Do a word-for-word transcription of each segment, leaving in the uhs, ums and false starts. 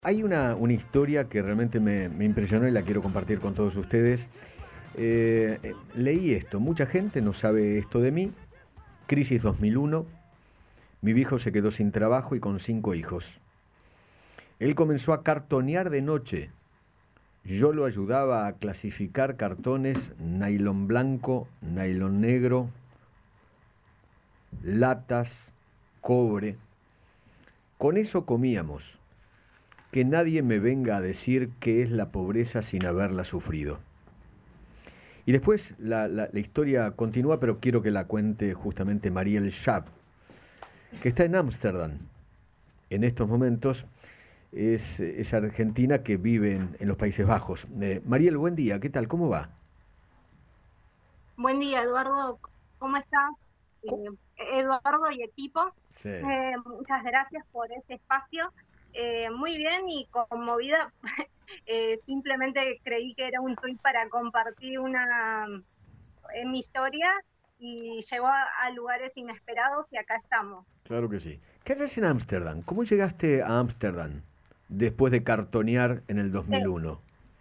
Hay una, una historia que realmente me, me impresionó y la quiero compartir con todos ustedes. Eh, eh, leí esto, mucha gente no sabe esto de mí. Crisis dos mil uno, mi viejo se quedó sin trabajo y con cinco hijos. Él comenzó a cartonear de noche. Yo lo ayudaba a clasificar cartones, nylon blanco, nylon negro, latas, cobre. Con eso comíamos. Que nadie me venga a decir qué es la pobreza sin haberla sufrido. Y después la, la, la historia continúa, pero quiero que la cuente justamente Mariel Schaap, que está en Ámsterdam en estos momentos. Es, es argentina que vive en, en los Países Bajos. Eh, Mariel, buen día, ¿qué tal? ¿Cómo va? Buen día, Eduardo. ¿Cómo estás? ¿Cómo? Eh, Eduardo y equipo, Sí. eh, muchas gracias por este espacio. Eh, muy bien y conmovida. Eh, simplemente creí que era un tuit para compartir una en mi historia y llegó a, a lugares inesperados y acá estamos. Claro que sí. ¿Qué haces en Ámsterdam? ¿Cómo llegaste a Ámsterdam después de cartonear en el Eh, dos mil uno?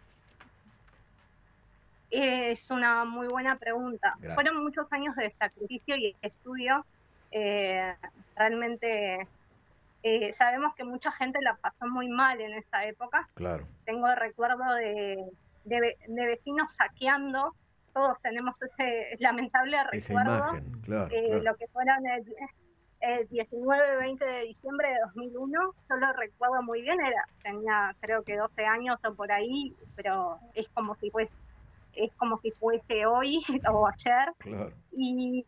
es una muy buena pregunta. Gracias. Fueron muchos años de sacrificio y estudio. Eh, realmente Eh, sabemos que mucha gente la pasó muy mal en esa época. Claro. Tengo recuerdo de, de, de vecinos saqueando, todos tenemos ese lamentable Esa recuerdo, imagen, claro, eh, claro. lo que fueron el, el diecinueve veinte de diciembre de dos mil uno. Yo lo recuerdo muy bien, era, tenía creo que doce años o por ahí, pero es como si fuese, es como si fuese hoy o ayer. Claro. Y,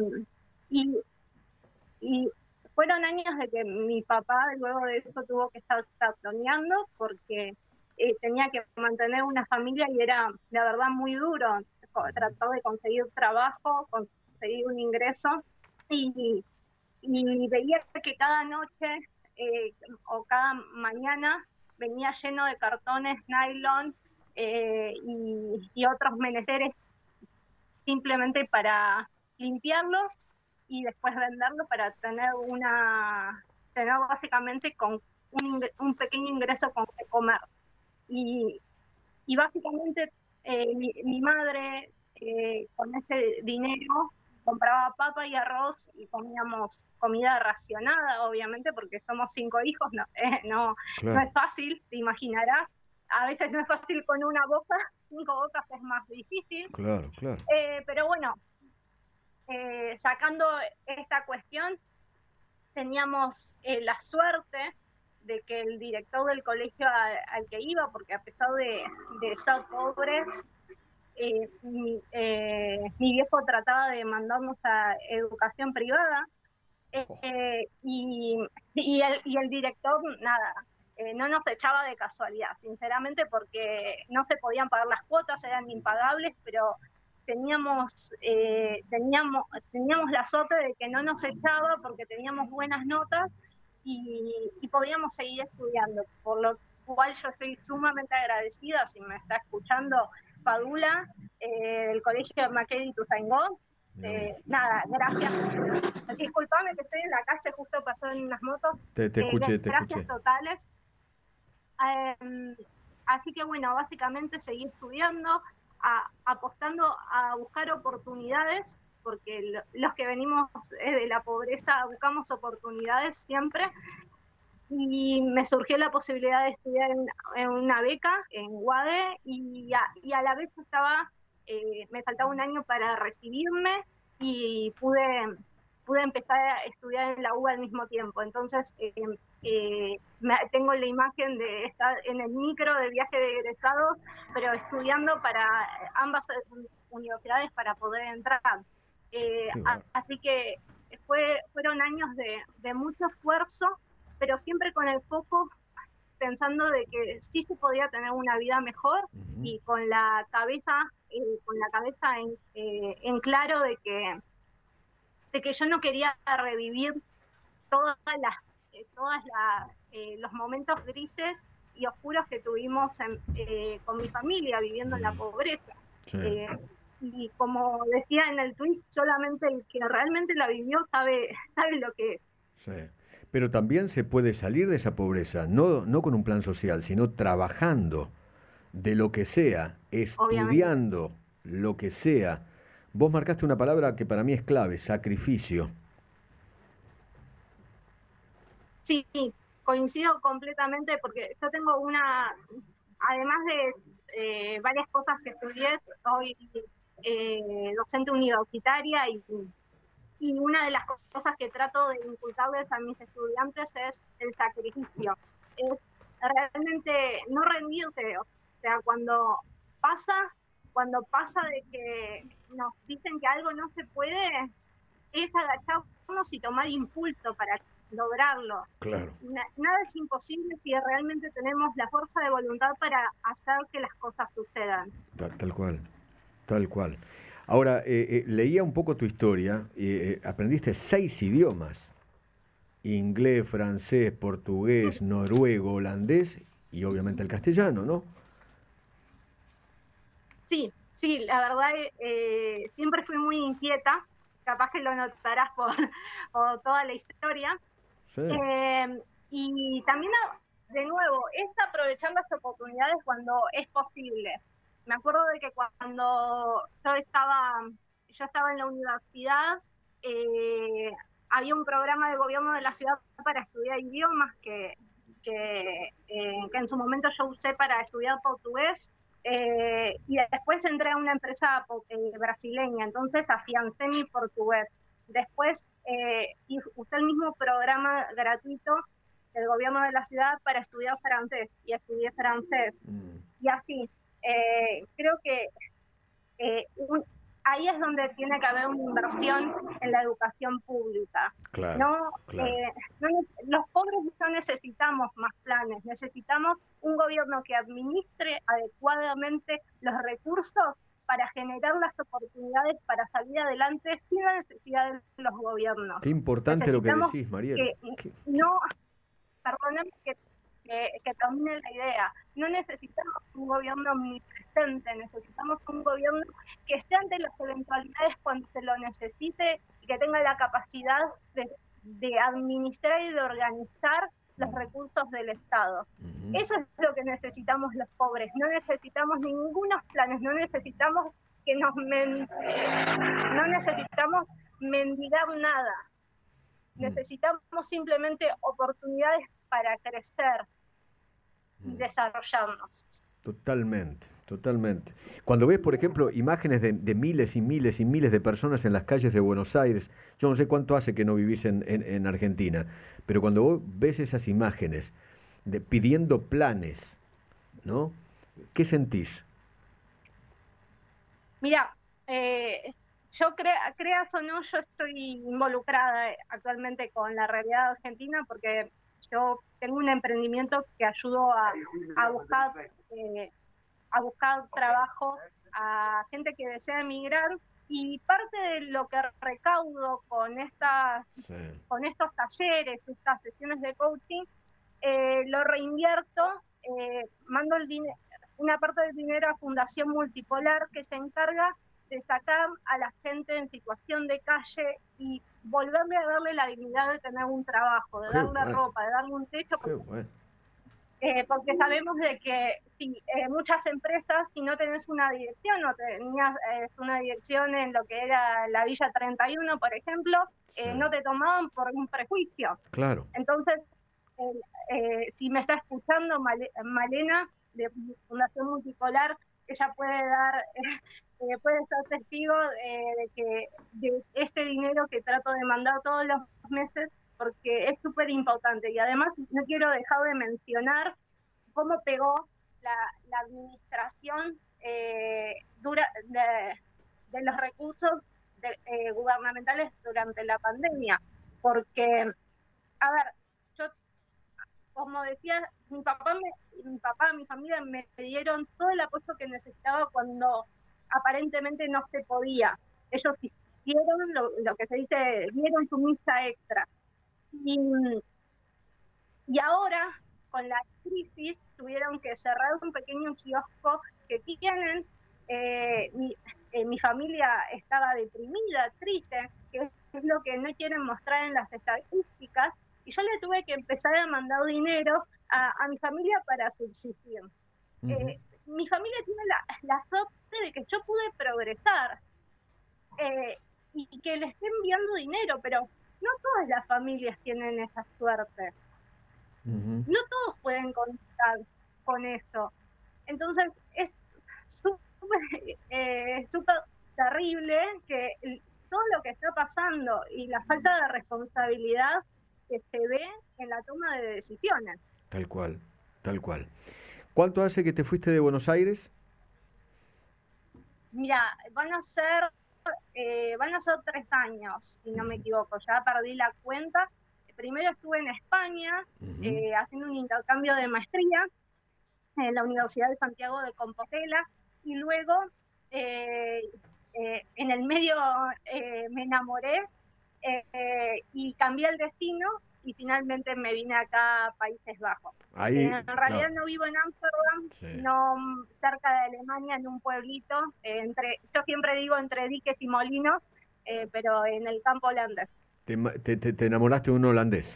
y y fueron años de que mi papá luego de eso tuvo que estar tatoneando porque eh, tenía que mantener una familia y era, la verdad, muy duro. Trató de conseguir trabajo, conseguir un ingreso y, y veía que cada noche eh, o cada mañana venía lleno de cartones nylon eh, y, y otros menesteres simplemente para limpiarlos y después venderlos para tener una, tener básicamente con un, un pequeño ingreso con que comer. Y, y básicamente eh, mi, mi, madre eh, con ese dinero compraba papa y arroz y comíamos comida racionada, obviamente, porque somos cinco hijos, no, eh, no, no Claro, es fácil, te imaginarás. A veces no es fácil con una boca, cinco bocas es más difícil. claro, claro. Eh, pero bueno, eh, sacando esta cuestión, teníamos eh, la suerte de que el director del colegio a, al que iba, porque a pesar de, de ser pobres, eh, mi, eh, mi viejo trataba de mandarnos a educación privada, Oh, eh, y, y, el, y el director, nada, eh, no nos echaba de casualidad, sinceramente, porque no se podían pagar las cuotas, eran impagables, pero teníamos, eh, teníamos, teníamos la suerte de que no nos echaba porque teníamos buenas notas y, y podíamos seguir estudiando, por lo cual yo estoy sumamente agradecida, si me está escuchando Padula, eh, del colegio Macquarie Ituzaingó. mira vos. Eh, nada, gracias. Disculpame que estoy en la calle, justo pasó en unas motos. Te, te Eh, escuché, te gracias escuché. totales. Eh, Así que bueno, básicamente seguí estudiando, a, apostando a buscar oportunidades, porque lo, los que venimos eh, de la pobreza buscamos oportunidades siempre. Y me surgió la posibilidad de estudiar en, en una beca en UADE y a, y a la vez estaba, eh, me faltaba un año para recibirme y pude, pude empezar a estudiar en la U B A al mismo tiempo. Entonces, eh, eh, me, tengo la imagen de estar en el micro de viaje de egresados, pero estudiando para ambas universidades para poder entrar. Eh, Qué a, bar. así que fue, fueron años de, de mucho esfuerzo, pero siempre con el foco pensando de que sí se podía tener una vida mejor Ujú. y con la cabeza, eh, con la cabeza en, eh, en claro de que, de que yo no quería revivir todas las, eh, todas las, eh, los momentos grises y oscuros que tuvimos en, eh, con mi familia viviendo en la Mm, pobreza. sí, Eh, y como decía en el tweet, solamente el que realmente la vivió sabe, sabe lo que es. sí. Pero también se puede salir de esa pobreza, no, no con un plan social, sino trabajando de lo que sea, obviamente. estudiando lo que sea. Vos marcaste una palabra que para mí es clave, sacrificio. Sí, coincido completamente porque yo tengo una, además de eh, varias cosas que estudié, soy eh, docente universitaria y, y una de las cosas que trato de inculcarles a mis estudiantes es el sacrificio. Es realmente no rendirse, o sea, cuando pasa, cuando pasa de que nos dicen que algo no se puede, es agacharnos y tomar impulso para lograrlo. Claro. Na- nada es imposible si realmente tenemos la fuerza de voluntad para hacer que las cosas sucedan. Tal, tal cual, tal cual. Ahora, eh, eh, leía un poco tu historia, y eh, aprendiste seis idiomas, inglés, francés, portugués, noruego, holandés y obviamente el castellano, ¿no? Sí, sí, la verdad eh, siempre fui muy inquieta, capaz que lo notarás por, por toda la historia. Sí, Eh, y también, de nuevo, es aprovechar las oportunidades cuando es posible. Me acuerdo de que cuando yo estaba, yo estaba en la universidad, eh, había un programa del gobierno de la ciudad para estudiar idiomas que, que, eh, que en su momento yo usé para estudiar portugués. Eh, y después entré a una empresa eh, brasileña, entonces afiancé mi portugués. Después eh, y usé el mismo programa gratuito del gobierno de la ciudad para estudiar francés y estudié francés. mm, Y así, eh, creo que eh, un, ahí es donde tiene que haber una inversión en la educación pública. claro, No, claro. eh, no, los pobres no necesitamos más planes, necesitamos un gobierno que administre adecuadamente los recursos para generar las oportunidades para salir adelante sin la necesidad de los Qué gobiernos. importante lo que Necesitamos decís, Mariel. que Qué- qué- no, perdóname que, que, que termine la idea, no necesitamos un gobierno omnipresente, necesitamos un gobierno que esté ante las eventualidades cuando se lo necesite y que tenga la capacidad de, de administrar y de organizar los recursos del Estado. Ujú. Eso es lo que necesitamos los pobres, no necesitamos ningunos planes, no necesitamos que nos men no necesitamos mendigar nada, Mm, necesitamos simplemente oportunidades para crecer y mm. desarrollarnos. Totalmente, totalmente. Cuando ves, por ejemplo, imágenes de, de miles y miles y miles de personas en las calles de Buenos Aires, yo no sé cuánto hace que no vivís en, en- en Argentina, pero cuando vos ves esas imágenes de, pidiendo planes, ¿no? ¿Qué sentís? Mira, eh, yo crea, creas o no, yo estoy involucrada eh, actualmente con la realidad argentina porque yo tengo un emprendimiento que ayudo a, a buscar eh, a buscar trabajo a gente que desea emigrar y parte de lo que recaudo con estas Sí. con estos talleres, estas sesiones de coaching, eh, lo reinvierto, eh, mando el dinero, una parte del dinero a Fundación Multipolar que se encarga de sacar a la gente en situación de calle y volverle a darle la dignidad de tener un trabajo, de Qué darle bueno, ropa, de darle un techo, qué porque bueno. eh, porque sabemos de que si eh, muchas empresas, si no tenés una dirección, o tenías eh, una dirección en lo que era la Villa treinta y uno, por ejemplo, Sí, eh, no te tomaban por un prejuicio. claro. Entonces, eh, eh, si me está escuchando Male, Malena, de Fundación Multipolar, ella puede dar, eh, puede ser testigo eh, de que de este dinero que trato de mandar todos los meses, porque es súper importante. Y además no quiero dejar de mencionar cómo pegó la, la administración eh, dura, de, de, los recursos de, eh, gubernamentales durante la pandemia. Porque, a ver, yo, como decía, mi papá, me, mi papá, mi familia me dieron todo el apoyo que necesitaba cuando aparentemente no se podía. Ellos hicieron lo, lo que se dice, dieron su misa extra. Y, y ahora, con la crisis, tuvieron que cerrar un pequeño kiosco que tienen. Eh, mi, eh, mi familia estaba deprimida, triste, que es lo que no quieren mostrar en las estadísticas, y yo le tuve que empezar a mandar dinero a, a mi familia para subsistir. Uh-huh. Eh, mi familia tiene la, la suerte de que yo pude progresar eh, y que le esté enviando dinero, pero no todas las familias tienen esa suerte. Uh-huh. No todos pueden contar con eso. Entonces, es súper eh, súper terrible que el, todo lo que está pasando y la falta de responsabilidad que se ve en la toma de decisiones. Tal cual, tal cual. ¿Cuánto hace que te fuiste de Buenos Aires? Mira, van a ser eh, van a ser tres años, si no me equivoco, ya perdí la cuenta. Primero estuve en España uh-huh. eh, haciendo un intercambio de maestría en la Universidad de Santiago de Compostela y luego eh, eh, en el medio eh, me enamoré eh, y cambié el destino y finalmente me vine acá a Países Bajos. Ahí, eh, en realidad no, no vivo en Ámsterdam, sí. no cerca de Alemania, en un pueblito, eh, entre, yo siempre digo entre diques y molinos, eh, pero en el campo holandés. ¿Te, te, te enamoraste de un holandés?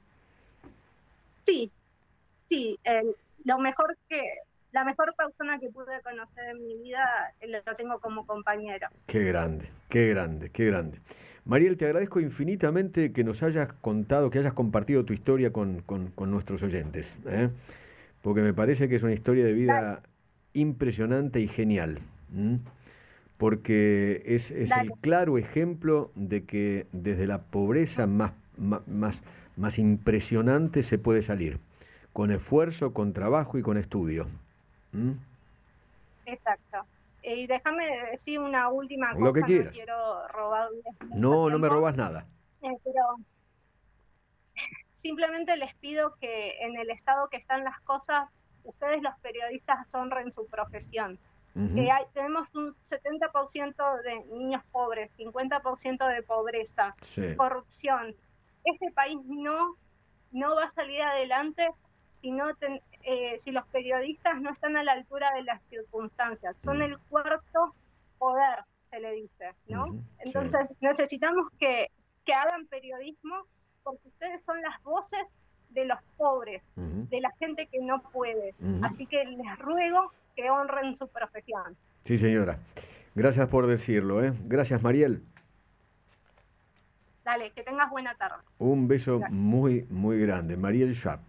Sí, sí, eh, lo mejor que, la mejor persona que pude conocer en mi vida lo tengo como compañero. Qué grande, qué grande, qué grande. Mariel, te agradezco infinitamente que nos hayas contado, que hayas compartido tu historia con, con, con nuestros oyentes, ¿eh? Porque me parece que es una historia de vida Dale. impresionante y genial, ¿m? Porque es, es el claro ejemplo de que desde la pobreza más, más, más, más impresionante se puede salir, con esfuerzo, con trabajo y con estudio. ¿M? Exacto. Y déjame decir una última cosa, Lo que quieras. No quiero robar. No, no me robas nada. Eh, pero simplemente les pido que en el estado que están las cosas, ustedes los periodistas honren su profesión. Uh-huh. eh, hay, tenemos un setenta por ciento de niños pobres, cincuenta por ciento de pobreza, sí. corrupción. Este país no, no va a salir adelante si, no ten, eh, si los periodistas no están a la altura de las circunstancias. Son uh-huh. el cuarto poder, se le dice, ¿no? Uh-huh. Entonces sí. necesitamos que, que hagan periodismo porque ustedes son las voces de los pobres, uh-huh. de la gente que no puede. Uh-huh. Así que les ruego que honren su profesión. Sí, señora. Gracias por decirlo, ¿eh? Gracias, Mariel. Dale, que tengas buena tarde. Un beso Gracias. muy, muy grande. Mariel Schaap.